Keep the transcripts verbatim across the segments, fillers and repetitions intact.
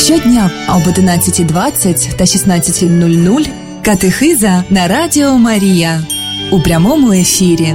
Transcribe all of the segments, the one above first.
Щодня об одинадцятій двадцять та шістнадцятій нуль нуль катехиза на Радіо Марія у прямому ефірі.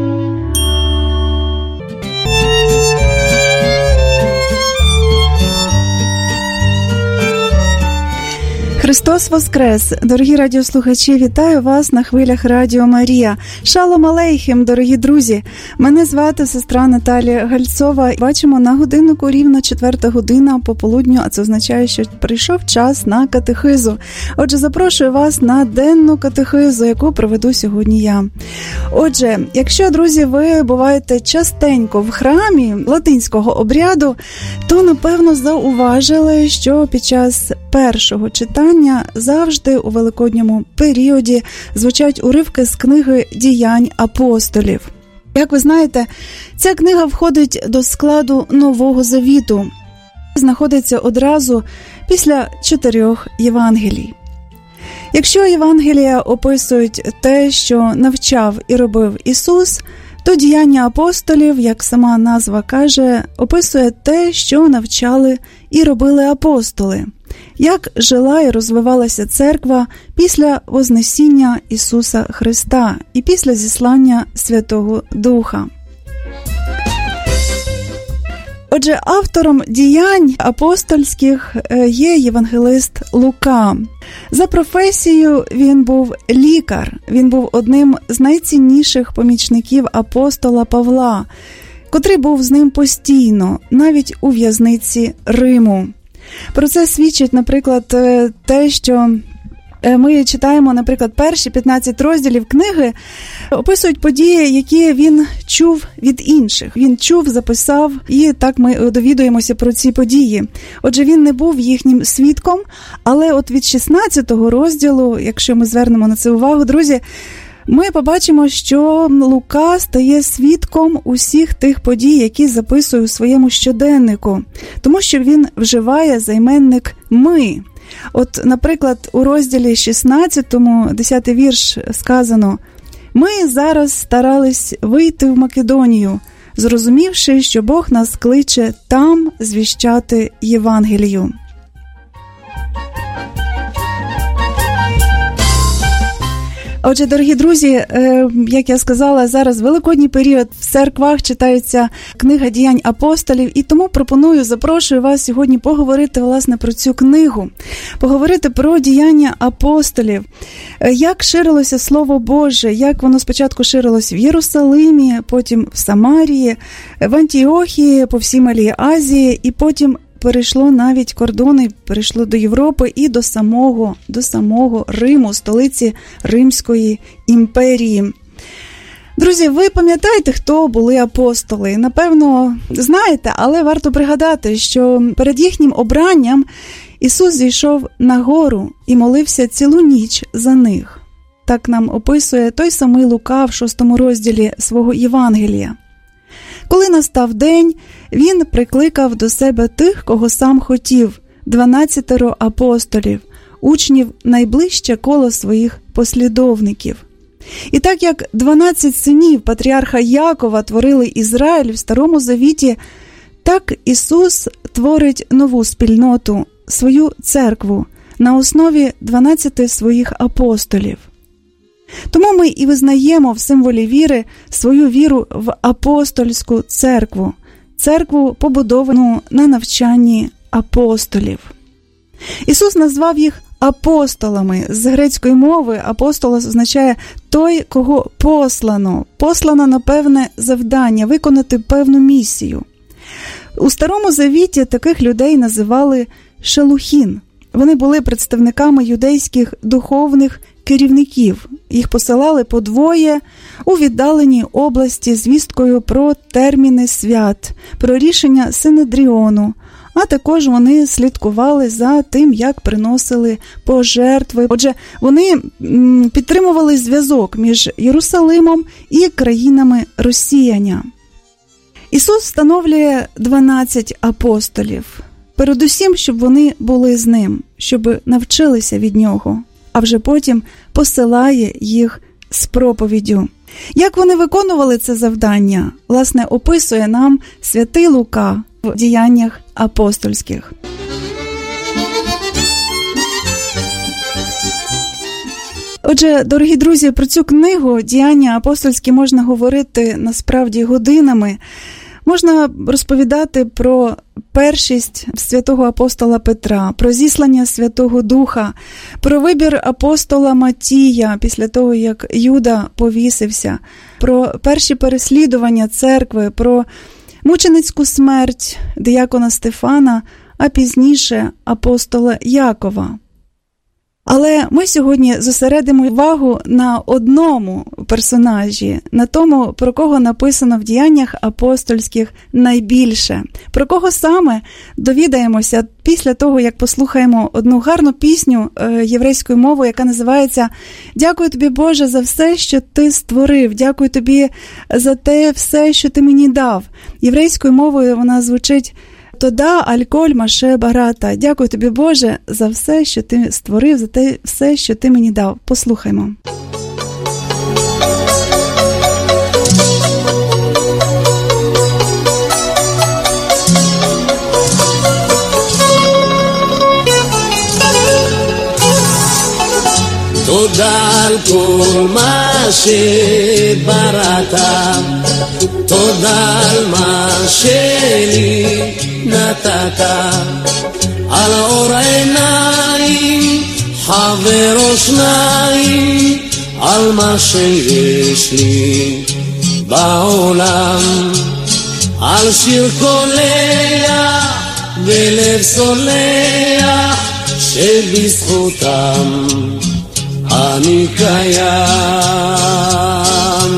Христос Воскрес! Дорогі радіослухачі, вітаю вас на хвилях Радіо Марія. Шалом алейхем, дорогі друзі! Мене звати сестра Наталія Гальцова. Бачимо на годиннику рівно четверта година пополудню, а це означає, що прийшов час на катехизу. Отже, запрошую вас на денну катехизу, яку проведу сьогодні я. Отже, якщо, друзі, ви буваєте частенько в храмі латинського обряду, то, напевно, зауважили, що під час першого читання завжди у великодньому періоді звучать уривки з книги «Діянь апостолів». Як ви знаєте, ця книга входить до складу Нового Завіту, знаходиться одразу після чотирьох Євангелій. Якщо Євангелія описують те, що навчав і робив Ісус, то «Діяння апостолів», як сама назва каже, описує те, що навчали і робили апостоли, як жила і розвивалася церква після Вознесіння Ісуса Христа і після зіслання Святого Духа. Отже, автором «Діянь апостольських» є євангелист Лука. За професією він був лікар, він був одним з найцінніших помічників апостола Павла, котрий був з ним постійно, навіть у в'язниці Риму. Про це свідчить, наприклад, те, що ми читаємо, наприклад, перші п'ятнадцять розділів книги, описують події, які він чув від інших. Він чув, записав, і так ми довідуємося про ці події. Отже, він не був їхнім свідком, але от від шістнадцятого розділу, якщо ми звернемо на це увагу, друзі, ми побачимо, що Лука стає свідком усіх тих подій, які записує у своєму щоденнику, тому що він вживає займенник «ми». От, наприклад, у розділі шістнадцятому, десятий вірш сказано: «Ми зараз старались вийти в Македонію, зрозумівши, що Бог нас кличе там звіщати Євангелію». Отже, дорогі друзі, як я сказала, зараз великодній період в церквах читається книга «Діянь апостолів», і тому пропоную, запрошую вас сьогодні поговорити, власне, про цю книгу, поговорити про діяння апостолів, як ширилося Слово Боже, як воно спочатку ширилось в Єрусалимі, потім в Самарії, в Антіохії, по всій Малій Азії, і потім перейшло навіть кордони, перейшло до Європи і до самого, до самого Риму, столиці Римської імперії. Друзі, ви пам'ятаєте, хто були апостоли? Напевно, знаєте, але варто пригадати, що перед їхнім обранням Ісус зійшов на гору і молився цілу ніч за них. Так нам описує той самий Лука в шостому розділі свого Євангелія. Коли настав день, він прикликав до себе тих, кого сам хотів, дванадцятеро апостолів, учнів найближче коло своїх послідовників. І так як дванадцять синів патріарха Якова творили Ізраїль в Старому Завіті, так Ісус творить нову спільноту, свою церкву, на основі дванадцяти своїх апостолів. Тому ми і визнаємо в символі віри свою віру в апостольську церкву, церкву, побудовану на навчанні апостолів. Ісус назвав їх апостолами. З грецької мови апостолос означає той, кого послано, послано на певне завдання, виконати певну місію. У Старому Завіті таких людей називали шелухін. Вони були представниками юдейських духовних керівників. Їх посилали по двоє у віддалені області з вісткою про терміни свят, про рішення Синедріону, а також вони слідкували за тим, як приносили пожертви. Отже, вони підтримували зв'язок між Єрусалимом і країнами розсіяння. Ісус встановлює дванадцять апостолів. Передусім, щоб вони були з ним, щоб навчилися від нього, а вже потім посилає їх з проповіддю. Як вони виконували це завдання, власне, описує нам святий Лука в «Діяннях апостольських». Отже, дорогі друзі, про цю книгу «Діяння апостольські» можна говорити насправді годинами. Можна розповідати про першість святого апостола Петра, про зіслання Святого Духа, про вибір апостола Матія після того, як Юда повісився, про перші переслідування церкви, про мученицьку смерть диякона Стефана, а пізніше апостола Якова. Але ми сьогодні зосередимо увагу на одному персонажі, на тому, про кого написано в діяннях апостольських найбільше. Про кого саме довідаємося після того, як послухаємо одну гарну пісню єврейською мовою, яка називається «Дякую тобі, Боже, за все, що ти створив, дякую тобі за те все, що ти мені дав». Єврейською мовою вона звучить «Тода аль-коль маше барата». Дякую тобі, Боже, за все, що ти створив, за те все, що ти мені дав. Послухаймо. תודה על כל מה שבראת, תודה על מה שלי נתת, על אור עיניים, חבר אוזניים, על מה שיש לי בעולם, על שיר קולח ולב סולח שבזכותם אני קיים.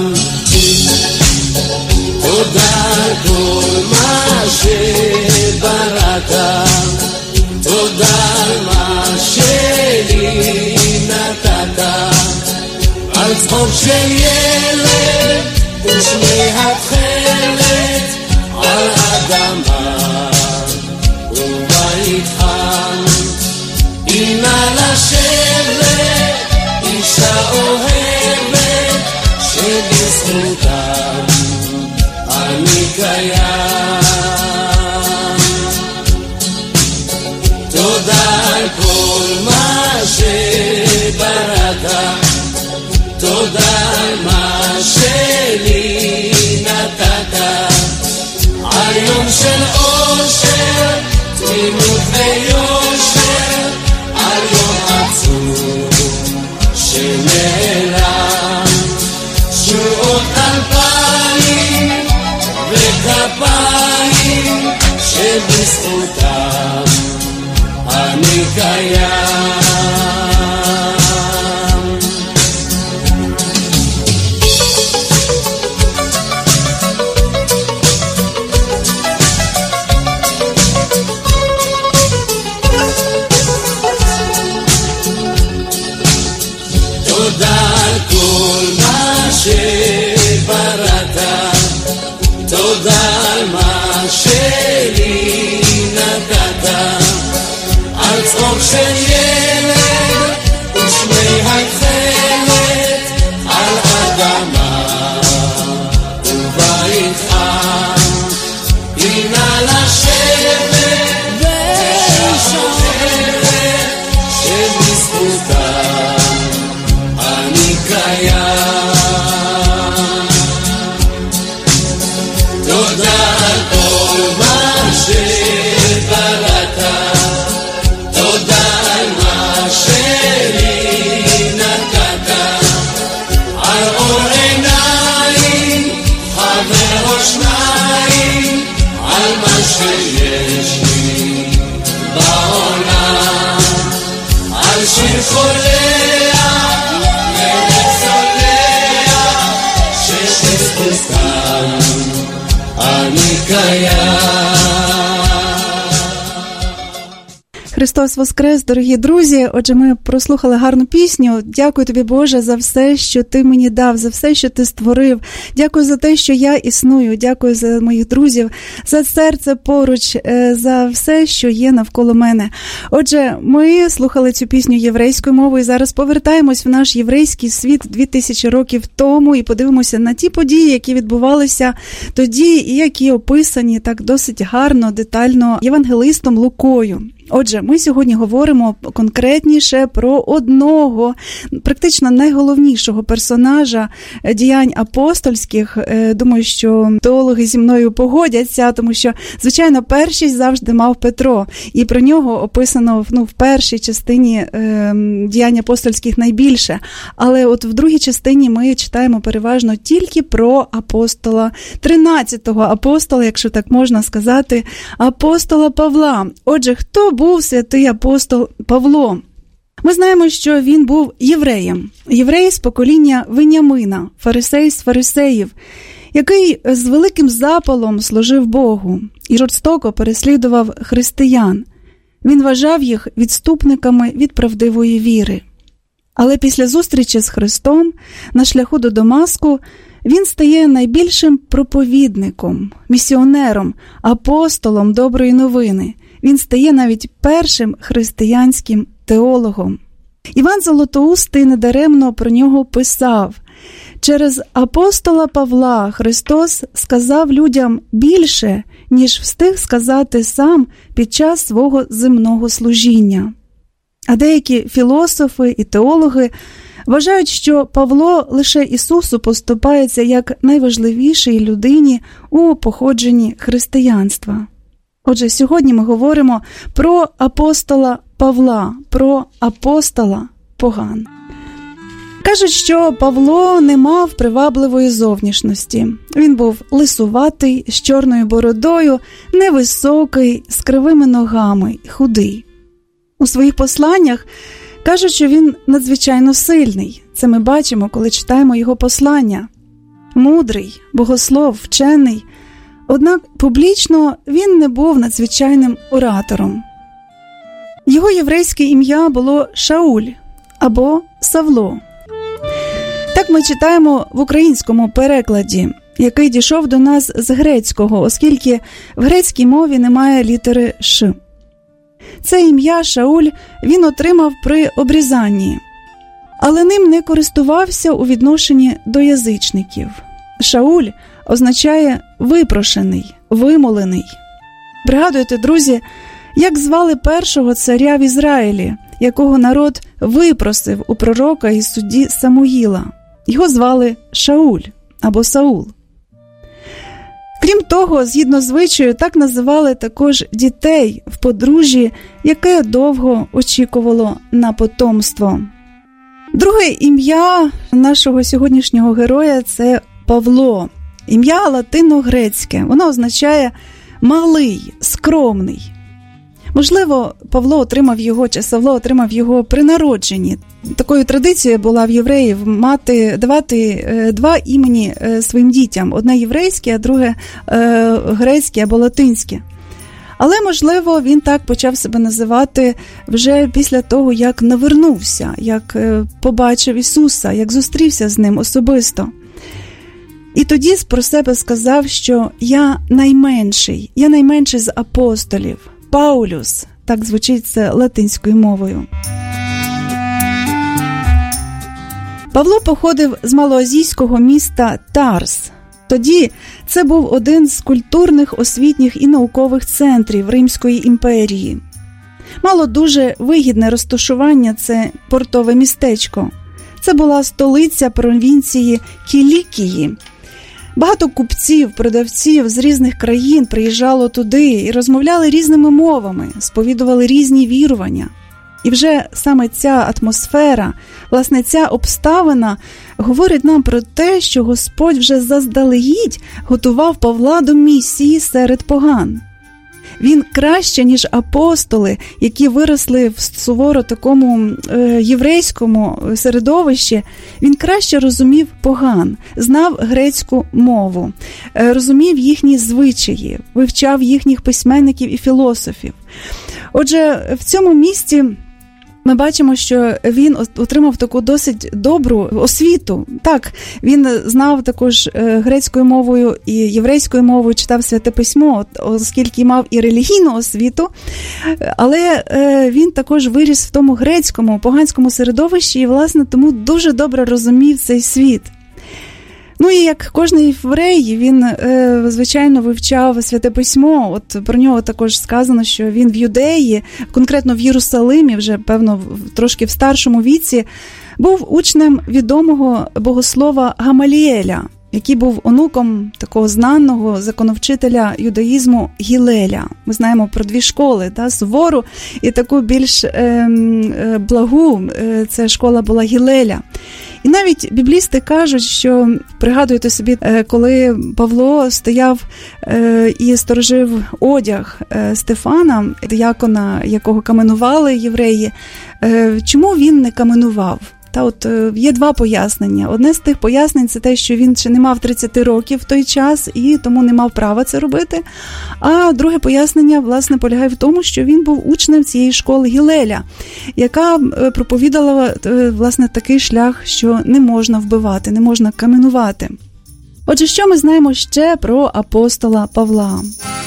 תודה על כל מה שבראת, תודה על מה שלי נתת, על צחוק של ילד ושמי התכלת, על אדמה ובית חם, הנה לשבת אישה אוהבת שבזכותה אני קיים. תודה על כל מה שבראת, תודה על מה שלי נתת, על יום של אושר, תמימות ויושר, על יום עצוב שנעלם, שורות אלפיים וכפיים שבזכותם אני קיים. תודה על כל מה שבראת, תודה על מה שלי נתת, על צחוק של ילד ושמי התכלת, על אדמה ובית חם, הנה לשבת ואישה אוהבת שבזכותם אני קיים. תודה על כל מה שבראת, תודה על מה שלי נתת, על אור עיניים, חבר אוזניים, על מה שיש לי בעולם, על שיר קולח ולב סולח שבזכותם אני קיים. Христос Воскрес, дорогі друзі! Отже, ми прослухали гарну пісню. Дякую тобі, Боже, за все, що ти мені дав, за все, що ти створив. Дякую за те, що я існую. Дякую за моїх друзів, за серце поруч, за все, що є навколо мене. Отже, ми слухали цю пісню єврейською мовою і зараз повертаємось в наш єврейський світ дві тисячі років тому і подивимося на ті події, які відбувалися тоді і які описані так досить гарно, детально євангелистом Лукою. Отже, ми сьогодні говоримо конкретніше про одного, практично найголовнішого персонажа діянь апостольських. Думаю, що теологи зі мною погодяться, тому що, звичайно, першість завжди мав Петро. І про нього описано ну, в першій частині е, діянь апостольських найбільше. Але от в другій частині ми читаємо переважно тільки про апостола, тринадцятого апостола, якщо так можна сказати, апостола Павла. Отже, хто був святий апостол Павло? Ми знаємо, що він був євреєм. Єврей з покоління Веніамина, фарисей з фарисеїв, який з великим запалом служив Богу і жорстоко переслідував християн. Він вважав їх відступниками від правдивої віри. Але після зустрічі з Христом на шляху до Дамаску він стає найбільшим проповідником, місіонером, апостолом доброї новини. Він стає навіть першим християнським теологом. Іван Золотоустий недаремно про нього писав: «Через апостола Павла Христос сказав людям більше, ніж встиг сказати сам під час свого земного служіння». А деякі філософи і теологи вважають, що Павло лише Ісусу поступається як найважливішій людині у походженні християнства. Отже, сьогодні ми говоримо про апостола Павла, про апостола поган. Кажуть, що Павло не мав привабливої зовнішності. Він був лисуватий, з чорною бородою, невисокий, з кривими ногами, худий. У своїх посланнях кажуть, що він надзвичайно сильний. Це ми бачимо, коли читаємо його послання. Мудрий, богослов, вчений. Однак публічно він не був надзвичайним оратором. Його єврейське ім'я було Шауль або Савло. Так ми читаємо в українському перекладі, який дійшов до нас з грецького, оскільки в грецькій мові немає літери «ш». Це ім'я Шауль він отримав при обрізанні, але ним не користувався у відношенні до язичників. Шауль означає «випрошений», «вимолений». Пригадуєте, друзі, як звали першого царя в Ізраїлі, якого народ випросив у пророка і судді Самуїла? Його звали Шауль або Саул. Крім того, згідно звичаю, так називали також дітей в подружжі, яке довго очікувало на потомство. Друге ім'я нашого сьогоднішнього героя – це Павло. Ім'я латино-грецьке. Воно означає «малий», «скромний». Можливо, Павло отримав його, чи Савло отримав його при народженні. Такою традицією була в євреїв мати, давати е, два імені е, своїм дітям. Одне єврейське, а друге е, грецьке або латинське. Але, можливо, він так почав себе називати вже після того, як навернувся, як е, побачив Ісуса, як зустрівся з ним особисто. І тоді про себе сказав, що «я найменший, я найменший з апостолів». Паулюс, так звучить це латинською мовою. Павло походив з малоазійського міста Тарс. Тоді це був один з культурних, освітніх і наукових центрів Римської імперії. Мало дуже вигідне розташування це портове містечко. Це була столиця провінції Кілікії. Багато купців, продавців з різних країн приїжджало туди і розмовляли різними мовами, сповідували різні вірування. І вже саме ця атмосфера, власне, ця обставина говорить нам про те, що Господь вже заздалегідь готував Павла до місії серед поган. Він краще, ніж апостоли, які виросли в суворо такому е, єврейському середовищі, він краще розумів поган, знав грецьку мову, е, розумів їхні звичаї, вивчав їхніх письменників і філософів. Отже, в цьому місті ми бачимо, що він отримав таку досить добру освіту. Так, він знав також грецькою мовою і єврейською мовою, читав Святе Письмо, оскільки мав і релігійну освіту, але він також виріс в тому грецькому, поганському середовищі і, власне, тому дуже добре розумів цей світ. Ну і як кожний єврей, він, е, звичайно, вивчав Святе Письмо. От про нього також сказано, що він в Юдеї, конкретно в Єрусалимі, вже, певно, трошки в старшому віці, був учнем відомого богослова Гамаліеля, який був онуком такого знаного законовчителя юдаїзму Гілеля. Ми знаємо про дві школи, та, сувору і таку більш е, е, благу, е, це школа була Гілеля. І навіть біблісти кажуть, що, пригадуєте собі, коли Павло стояв і сторожив одяг Стефана, диякона, якого каменували євреї, чому він не каменував? Та от є два пояснення. Одне з тих пояснень – це те, що він ще не мав тридцять років в той час і тому не мав права це робити. А друге пояснення, власне, полягає в тому, що він був учнем цієї школи Гілеля, яка проповідала, власне, такий шлях, що не можна вбивати, не можна каменувати. Отже, що ми знаємо ще про апостола Павла?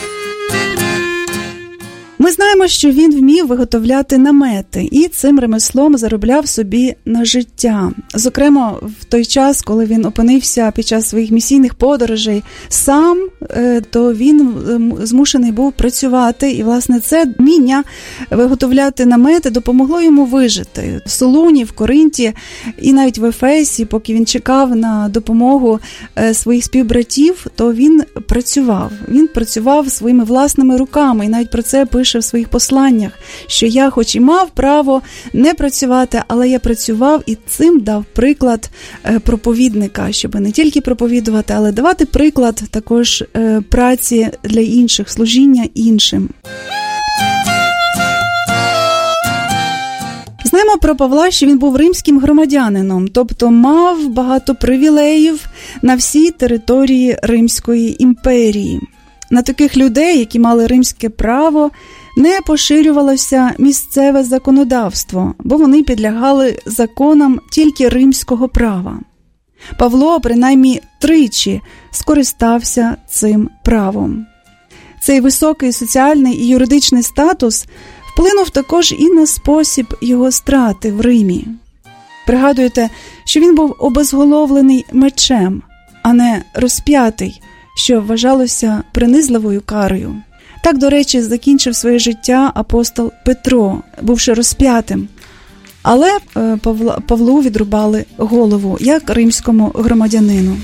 Ми знаємо, що він вмів виготовляти намети і цим ремеслом заробляв собі на життя. Зокрема, в той час, коли він опинився під час своїх місійних подорожей сам, то він змушений був працювати. І, власне, це вміння виготовляти намети допомогло йому вижити. В Солуні, в Коринті і навіть в Ефесі, поки він чекав на допомогу своїх співбратів, то він працював. Він працював своїми власними руками, і навіть про це пише в своїх посланнях, що я хоч і мав право не працювати, але я працював і цим дав приклад проповідника, щоб не тільки проповідувати, але давати приклад також праці для інших, служіння іншим. Знаємо про Павла, що він був римським громадянином, тобто мав багато привілеїв на всій території Римської імперії. На таких людей, які мали римське право, не поширювалося місцеве законодавство, бо вони підлягали законам тільки римського права. Павло, принаймні, тричі скористався цим правом. Цей високий соціальний і юридичний статус вплинув також і на спосіб його страти в Римі. Пригадуєте, що він був обезголовлений мечем, а не розп'ятий, що вважалося принизливою карою. Так, до речі, закінчив своє життя апостол Петро, бувши розп'ятим. Але Павла, Павлу відрубали голову, як римському громадянину.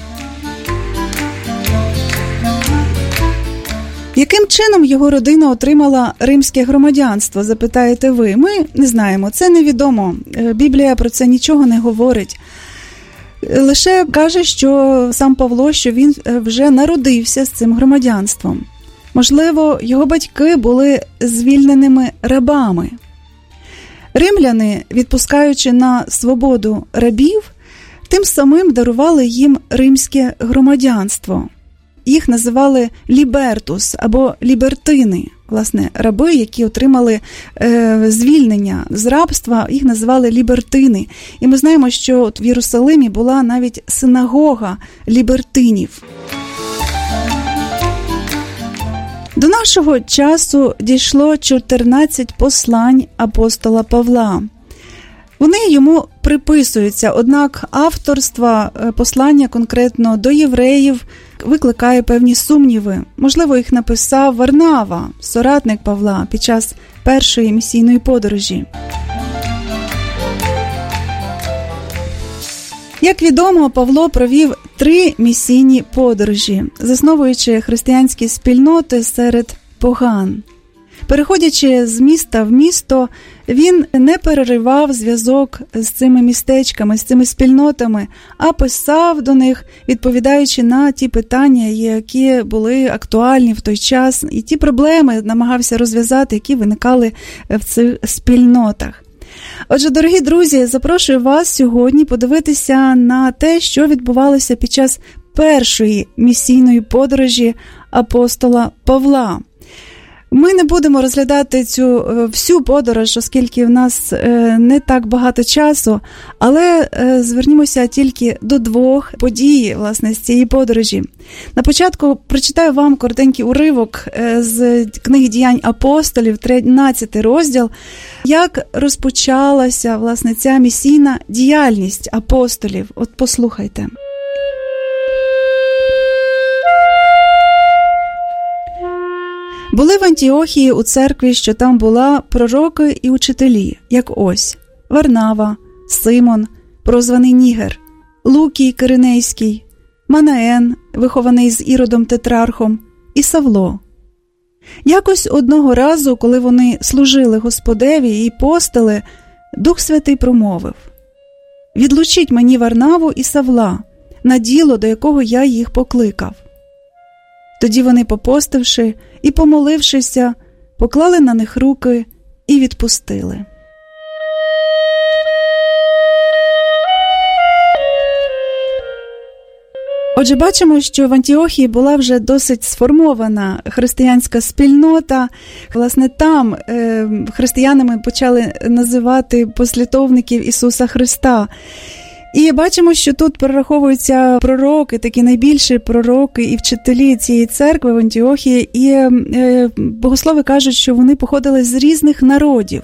Яким чином його родина отримала римське громадянство, запитаєте ви? Ми не знаємо, це невідомо. Біблія про це нічого не говорить. Лише каже, що сам Павло, що він вже народився з цим громадянством. Можливо, його батьки були звільненими рабами. Римляни, відпускаючи на свободу рабів, тим самим дарували їм римське громадянство. Їх називали лібертус або лібертини. Власне, раби, які отримали е, звільнення з рабства, їх називали лібертини. І ми знаємо, що от в Єрусалимі була навіть синагога лібертинів. До нашого часу дійшло чотирнадцять послань апостола Павла. Вони йому приписуються, однак авторство послання конкретно до євреїв викликає певні сумніви. Можливо, їх написав Варнава, соратник Павла, під час першої місійної подорожі. Як відомо, Павло провів три місійні подорожі, засновуючи християнські спільноти серед поган. Переходячи з міста в місто, він не переривав зв'язок з цими містечками, з цими спільнотами, а писав до них, відповідаючи на ті питання, які були актуальні в той час, і ті проблеми намагався розв'язати, які виникали в цих спільнотах. Отже, дорогі друзі, запрошую вас сьогодні подивитися на те, що відбувалося під час першої місійної подорожі апостола Павла. Ми не будемо розглядати цю всю подорож, оскільки в нас не так багато часу, але звернімося тільки до двох подій, власне, з цієї подорожі. На початку прочитаю вам коротенький уривок з книги «Діянь апостолів», тринадцятий розділ, як розпочалася, власне, ця місійна діяльність апостолів. От послухайте. Були в Антіохії у церкві, що там була, пророки і учителі, як ось Варнава, Симон, прозваний Нігер, Лукій Киринейський, Манаен, вихований з Іродом Тетрархом, і Савло. Якось одного разу, коли вони служили Господеві і постили, Дух Святий промовив: «Відлучіть мені Варнаву і Савла на діло, до якого я їх покликав». Тоді вони, попостивши і помолившися, поклали на них руки і відпустили. Отже, бачимо, що в Антіохії була вже досить сформована християнська спільнота. Власне, там е, християнами почали називати послідовників Ісуса Христа. І бачимо, що тут перераховуються пророки, такі найбільші пророки і вчителі цієї церкви в Антіохії. І е, богослови кажуть, що вони походили з різних народів,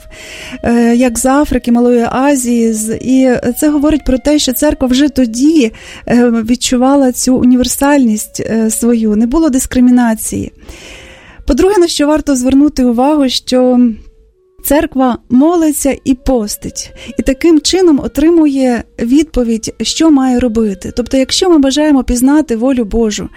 е, як з Африки, Малої Азії. З, і це говорить про те, що церква вже тоді е, відчувала цю універсальність е, свою, не було дискримінації. По-друге, на що варто звернути увагу, що церква молиться і постить, і таким чином отримує відповідь, що має робити. Тобто, якщо ми бажаємо пізнати волю Божу,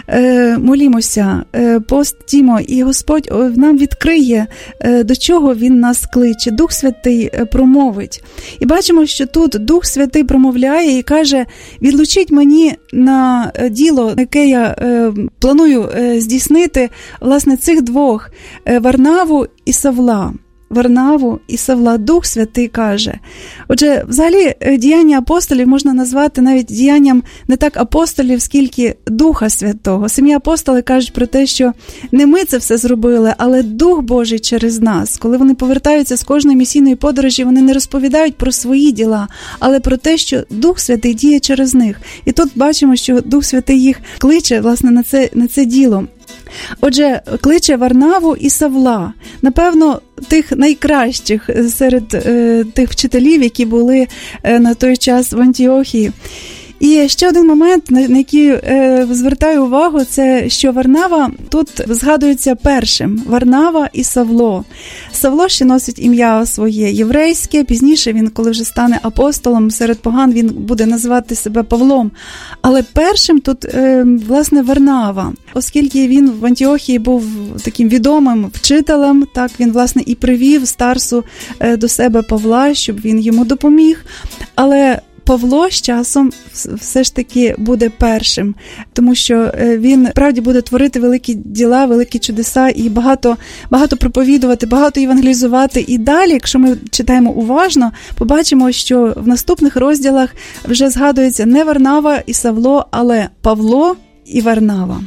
е, молімося, е, постімо, і Господь нам відкриє, е, до чого Він нас кличе. Дух Святий промовить. І бачимо, що тут Дух Святий промовляє і каже: «Відлучіть мені на діло, яке я е, планую е, здійснити, власне, цих двох, е, Варнаву і Савла». Варнаву і Савла. Дух Святий каже. Отже, взагалі, діяння апостолів можна назвати навіть діянням не так апостолів, скільки Духа Святого. Самі апостоли кажуть про те, що не ми це все зробили, але Дух Божий через нас. Коли вони повертаються з кожної місійної подорожі, вони не розповідають про свої діла, але про те, що Дух Святий діє через них. І тут бачимо, що Дух Святий їх кличе, власне, на це, на це діло. Отже, кличе Варнаву і Савла, напевно, тих найкращих серед е, тих вчителів, які були е, на той час в Антіохії. І ще один момент, на, на який е, звертаю увагу, це що Варнава тут згадується першим. Варнава і Савло. Савло ще носить ім'я своє єврейське, пізніше він, коли вже стане апостолом серед поган, він буде називати себе Павлом. Але першим тут, е, власне, Варнава, оскільки він в Антіохії був таким відомим вчителем, так він, власне, і привів старсу е, до себе Павла, щоб він йому допоміг. Але Павло з часом все ж таки буде першим, тому що він, справді, буде творити великі діла, великі чудеса і багато, багато проповідувати, багато євангелізувати. І далі, якщо ми читаємо уважно, побачимо, що в наступних розділах вже згадується не Варнава і Савло, але Павло і Варнава.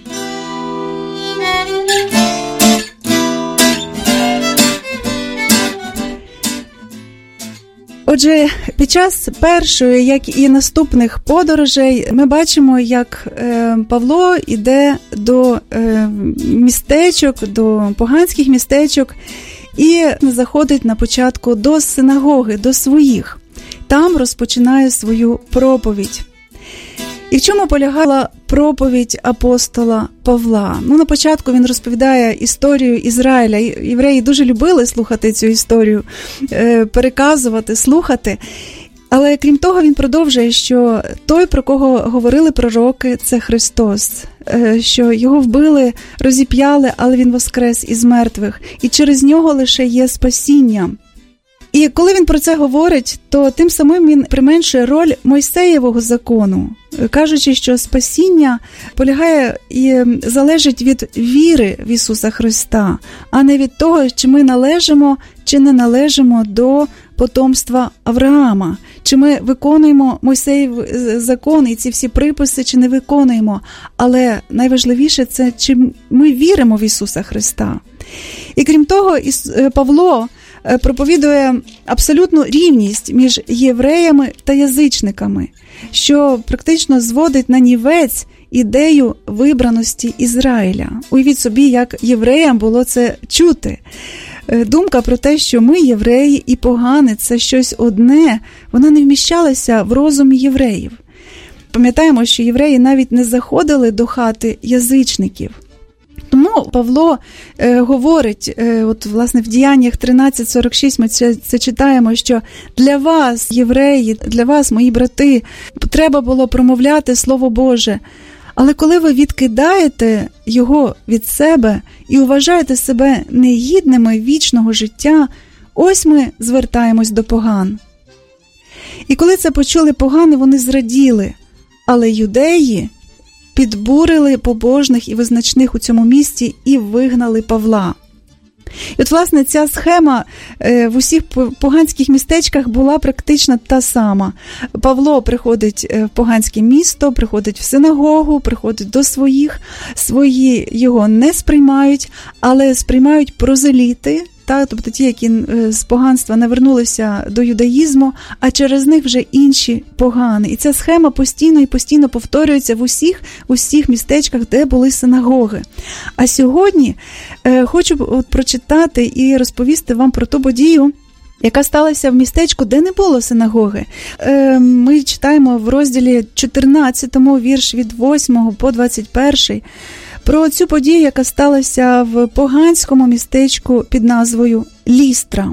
Отже, під час першої, як і наступних подорожей, ми бачимо, як Павло йде до містечок, до поганських містечок і заходить на початку до синагоги, до своїх. Там розпочинає свою проповідь. І в чому полягала проповідь апостола Павла? Ну, на початку він розповідає історію Ізраїля. Євреї дуже любили слухати цю історію, переказувати, слухати. Але крім того, він продовжує, що той, про кого говорили пророки, це Христос, що його вбили, розіп'яли, але він воскрес із мертвих, і через нього лише є спасіння. І коли він про це говорить, то тим самим він применшує роль Мойсеєвого закону, кажучи, що спасіння полягає і залежить від віри в Ісуса Христа, а не від того, чи ми належимо, чи не належимо до потомства Авраама, чи ми виконуємо Мойсеєв закон і ці всі приписи, чи не виконуємо. Але найважливіше це, чи ми віримо в Ісуса Христа. І крім того, Павло проповідує абсолютну рівність між євреями та язичниками, що практично зводить на нівець ідею вибраності Ізраїля. Уявіть собі, як євреям було це чути. Думка про те, що ми, євреї, і погани – це щось одне, вона не вміщалася в розумі євреїв. Пам'ятаємо, що євреї навіть не заходили до хати язичників. Тому тому Павло е, говорить, е, от власне в Діяннях тринадцять сорок шість ми це, це читаємо, що для вас, євреї, для вас, мої брати, треба було промовляти Слово Боже. Але коли ви відкидаєте його від себе і вважаєте себе негідними вічного життя, ось ми звертаємось до поган. І коли це почули погани, вони зраділи, але юдеї підбурили побожних і визначних у цьому місті і вигнали Павла. І от, власне, ця схема в усіх поганських містечках була практично та сама. Павло приходить в поганське місто, приходить в синагогу, приходить до своїх, свої його не сприймають, але сприймають прозеліти, та, тобто ті, які з поганства навернулися до юдаїзму, а через них вже інші погани. І ця схема постійно і постійно повторюється в усіх, усіх містечках, де були синагоги. А сьогодні е, хочу от прочитати і розповісти вам про ту подію, яка сталася в містечку, де не було синагоги. Е, ми читаємо в розділі чотирнадцятому, вірш від восьмого по двадцять перший, про цю подію, яка сталася в поганському містечку під назвою Лістра.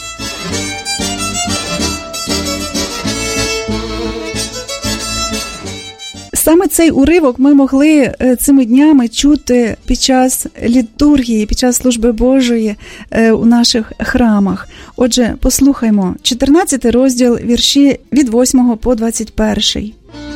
Саме цей уривок ми могли цими днями чути під час літургії, під час служби Божої у наших храмах. Отже, послухаймо, чотирнадцятий розділ, вірші від восьмого по двадцять перший.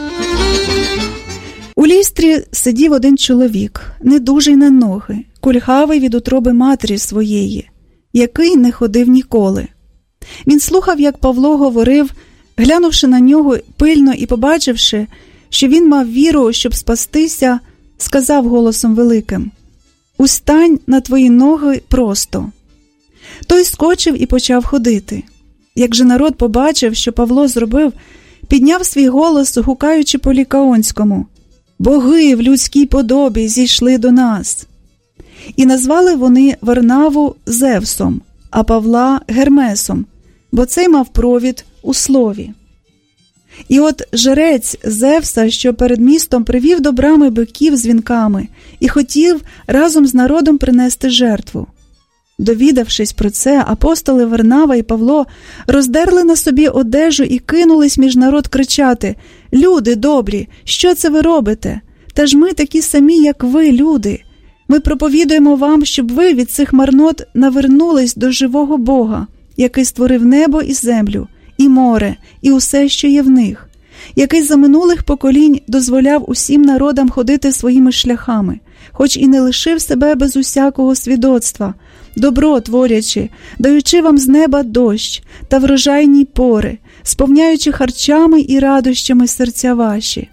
У Лістрі сидів один чоловік, недужий на ноги, кульгавий від утроби матері своєї, який не ходив ніколи. Він слухав, як Павло говорив, глянувши на нього пильно і побачивши, що він мав віру, щоб спастися, сказав голосом великим: «Устань на твої ноги просто». Той скочив і почав ходити. Як же народ побачив, що Павло зробив, підняв свій голос, гукаючи по-лікаонському: «Боги в людській подобі зійшли до нас». І назвали вони Варнаву Зевсом, а Павла Гермесом, бо цей мав провід у слові. І от жрець Зевса, що перед містом, привів до брами биків з вінками і хотів разом з народом принести жертву. Довідавшись про це, апостоли Варнава і Павло роздерли на собі одежу і кинулись між народ кричати: «Люди добрі, що це ви робите? Та ж ми такі самі, як ви, люди. Ми проповідуємо вам, щоб ви від цих марнот навернулись до живого Бога, який створив небо і землю, і море, і усе, що є в них, який за минулих поколінь дозволяв усім народам ходити своїми шляхами, хоч і не лишив себе без усякого свідоцтва, добро творячи, даючи вам з неба дощ та врожайні пори, сповняючи харчами і радощами серця ваші».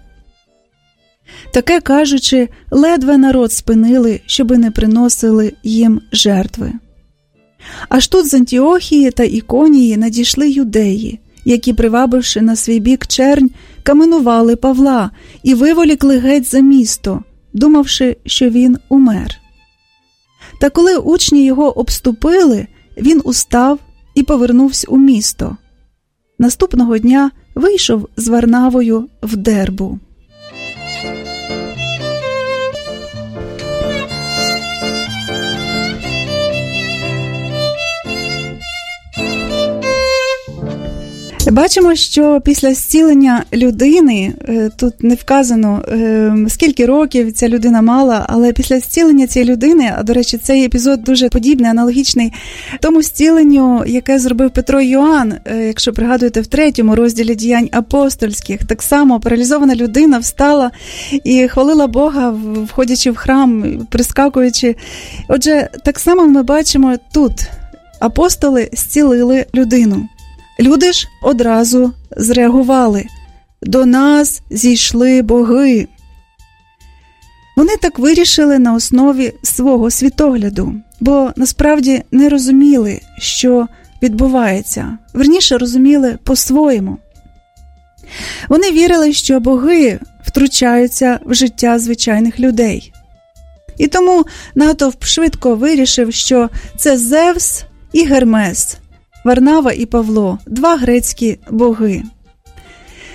Таке кажучи, ледве народ спинили, щоби не приносили їм жертви. Аж тут з Антіохії та Іконії надійшли юдеї, які, привабивши на свій бік чернь, каменували Павла і виволікли геть за місто, думавши, що він умер. Та коли учні його обступили, він устав і повернувся у місто. Наступного дня вийшов з Варнавою в Дербу. Бачимо, що після зцілення людини, тут не вказано, скільки років ця людина мала, але після зцілення цієї людини, а, до речі, цей епізод дуже подібний, аналогічний тому зціленню, яке зробив Петро і Йоанн, якщо пригадуєте, в третьому розділі діянь апостольських. Так само паралізована людина встала і хвалила Бога, входячи в храм, прискакуючи. Отже, так само ми бачимо тут. Апостоли зцілили людину. Люди ж одразу зреагували: «До нас зійшли боги». Вони так вирішили на основі свого світогляду, бо насправді не розуміли, що відбувається. Вірніше, розуміли по-своєму. Вони вірили, що боги втручаються в життя звичайних людей. І тому натовп швидко вирішив, що це Зевс і Гермес, Варнава і Павло – два грецькі боги.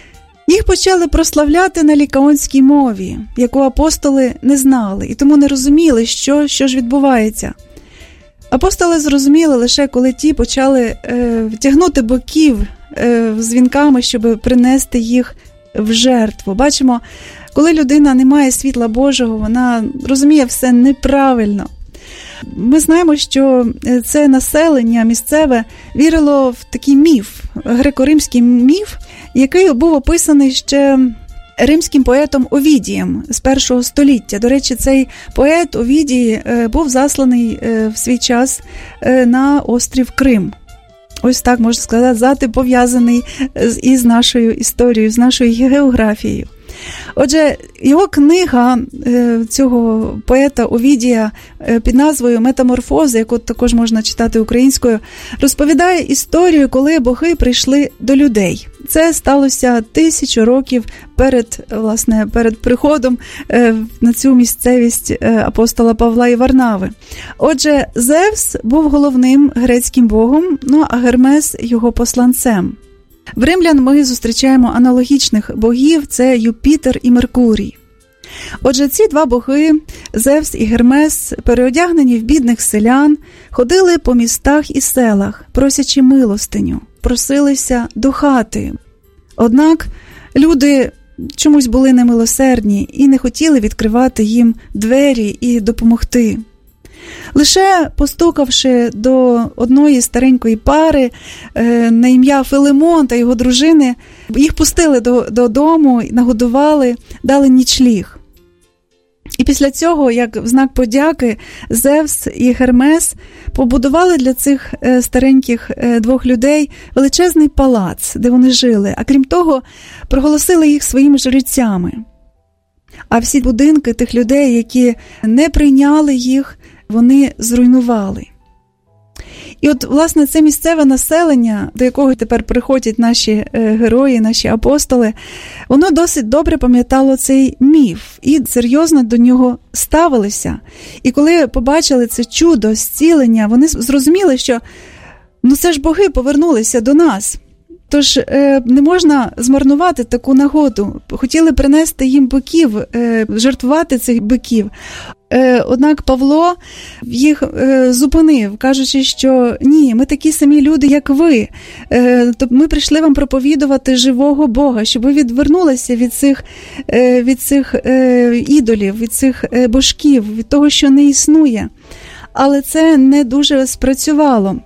Їх почали прославляти на лікаонській мові, яку апостоли не знали, і тому не розуміли, що, що ж відбувається. Апостоли зрозуміли лише, коли ті почали е, тягнути боків е, з вінками, щоб принести їх в жертву. Бачимо, коли людина не має світла Божого, вона розуміє все неправильно. Ми знаємо, що це населення місцеве вірило в такий міф, греко-римський міф, який був описаний ще римським поетом Овідієм з першого століття. До речі, цей поет Овідій був засланий в свій час на острів Крим. Ось так, можна сказати, пов'язаний із нашою історією, з нашою географією. Отже, його книга цього поета Овідія під назвою «Метаморфози», яку також можна читати українською, розповідає історію, коли боги прийшли до людей. Це сталося тисячу років перед, власне, перед приходом на цю місцевість апостола Павла і Варнави. Отже, Зевс був головним грецьким богом, ну а Гермес – його посланцем. В римлян ми зустрічаємо аналогічних богів – це Юпітер і Меркурій. Отже, ці два боги, Зевс і Гермес, переодягнені в бідних селян, ходили по містах і селах, просячи милостиню, просилися до хати. Однак люди чомусь були немилосердні і не хотіли відкривати їм двері і допомогти. Лише постукавши до одної старенької пари е, на ім'я Филимон та його дружини, їх пустили до, додому, нагодували, дали нічліг. І після цього, як в знак подяки, Зевс і Гермес побудували для цих е, стареньких е, двох людей величезний палац, де вони жили, а крім того, проголосили їх своїми жрецями. А всі будинки тих людей, які не прийняли їх, вони зруйнували. І от, власне, це місцеве населення, до якого тепер приходять наші герої, наші апостоли, воно досить добре пам'ятало цей міф і серйозно до нього ставилися. І коли побачили це чудо, зцілення, вони зрозуміли, що ну це ж боги повернулися до нас. Тож е, не можна змарнувати таку нагоду. Хотіли принести їм биків, е, жертвувати цих биків. Е, однак Павло їх е, зупинив, кажучи, що ні, ми такі самі люди, як ви. Е, то ми прийшли вам проповідувати живого Бога, щоб ви відвернулися від цих, е, від цих е, ідолів, від цих е, божків, від того, що не існує. Але це не дуже спрацювало.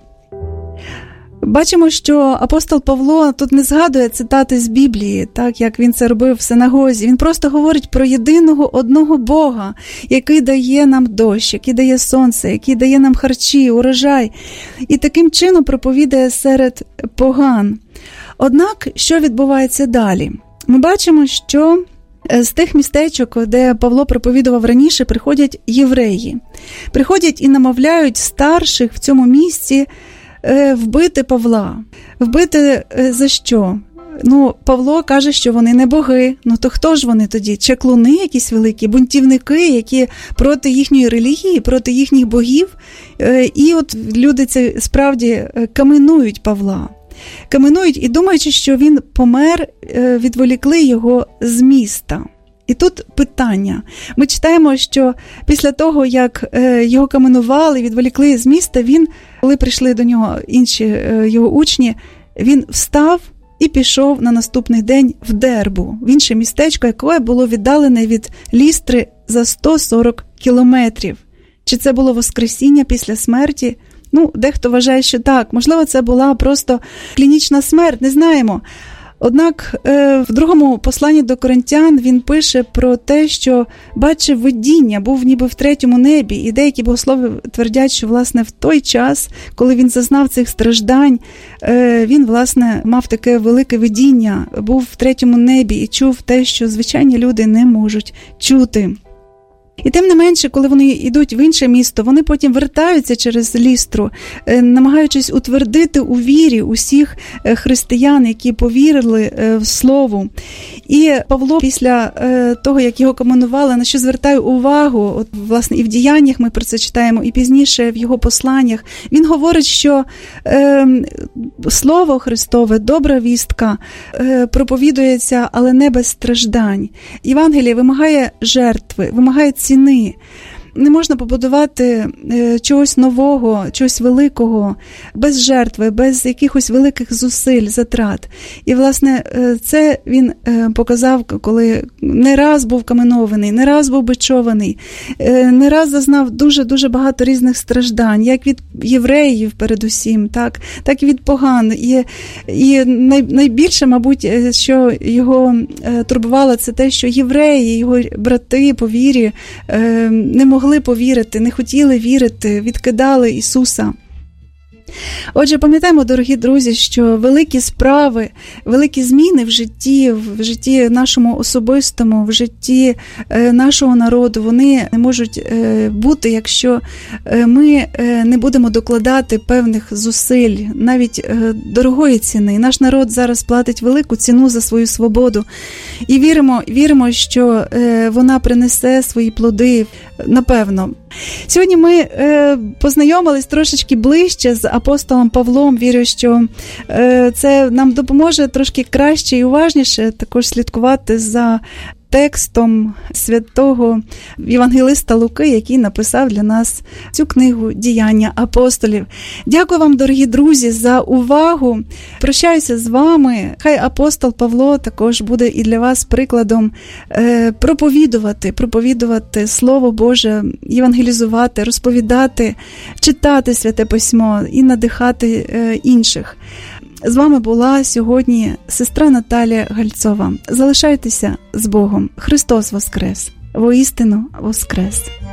Бачимо, що апостол Павло тут не згадує цитати з Біблії, так як він це робив в синагозі. Він просто говорить про єдиного одного Бога, який дає нам дощ, який дає сонце, який дає нам харчі, урожай. І таким чином проповідає серед поган. Однак, що відбувається далі? Ми бачимо, що з тих містечок, де Павло проповідував раніше, приходять євреї. Приходять і намовляють старших в цьому місці вбити Павла. Вбити за що? Ну, Павло каже, що вони не боги. Ну, то хто ж вони тоді? Чаклуни якісь великі, бунтівники, які проти їхньої релігії, проти їхніх богів. І от люди це справді каменують Павла. Каменують і думаючи, що він помер, відволікли його з міста. І тут питання. Ми читаємо, що після того, як його каменували, відволікли з міста, він, коли прийшли до нього інші його учні, він встав і пішов на наступний день в Дербу, в інше містечко, яке було віддалене від Лістри за сто сорок кілометрів. Чи це було воскресіння після смерті? Ну, дехто вважає, що так. Можливо, це була просто клінічна смерть, не знаємо. Однак в другому посланні до Коринтян він пише про те, що бачив видіння, був ніби в третьому небі, і деякі богослови твердять, що, власне, в той час, коли він зазнав цих страждань, він, власне, мав таке велике видіння, був в третьому небі і чув те, що звичайні люди не можуть чути. І тим не менше, коли вони йдуть в інше місто, вони потім вертаються через Лістру, намагаючись утвердити у вірі усіх християн, які повірили в Слово. І Павло після того, як його комунували, на що звертає увагу, от, власне, і в діяннях ми про це читаємо, і пізніше в його посланнях, він говорить, що е, Слово Христове, добра вістка, е, проповідується, але не без страждань. Євангеліє вимагає жертви, вимагає ціни. Не можна побудувати е, чогось нового, чогось великого, без жертви, без якихось великих зусиль, затрат. І, власне, е, це він е, показав, коли не раз був каменований, не раз був бичований, е, не раз зазнав дуже-дуже багато різних страждань, як від євреїв передусім, так, так і від поган. І, і най, найбільше, мабуть, що його е, турбувало, це те, що євреї, його брати по вірі е, не могли могли повірити, не хотіли вірити, відкидали Ісуса. Отже, пам'ятаємо, дорогі друзі, що великі справи, великі зміни в житті, в житті нашому особистому, в житті нашого народу, вони не можуть бути, якщо ми не будемо докладати певних зусиль, навіть дорогої ціни. Наш народ зараз платить велику ціну за свою свободу. І віримо, віримо, що вона принесе свої плоди, напевно. Сьогодні ми е, познайомились трошечки ближче з апостолом Павлом. Вірю, що е, це нам допоможе трошки краще і уважніше також слідкувати за текстом святого євангелиста Луки, який написав для нас цю книгу «Діяння апостолів». Дякую вам, дорогі друзі, за увагу. Прощаюся з вами. Хай апостол Павло також буде і для вас прикладом е, проповідувати, проповідувати Слово Боже, євангелізувати, розповідати, читати Святе Письмо і надихати е, інших. З вами була сьогодні сестра Наталія Гальцова. Залишайтеся з Богом. Христос воскрес! Воістину воскрес!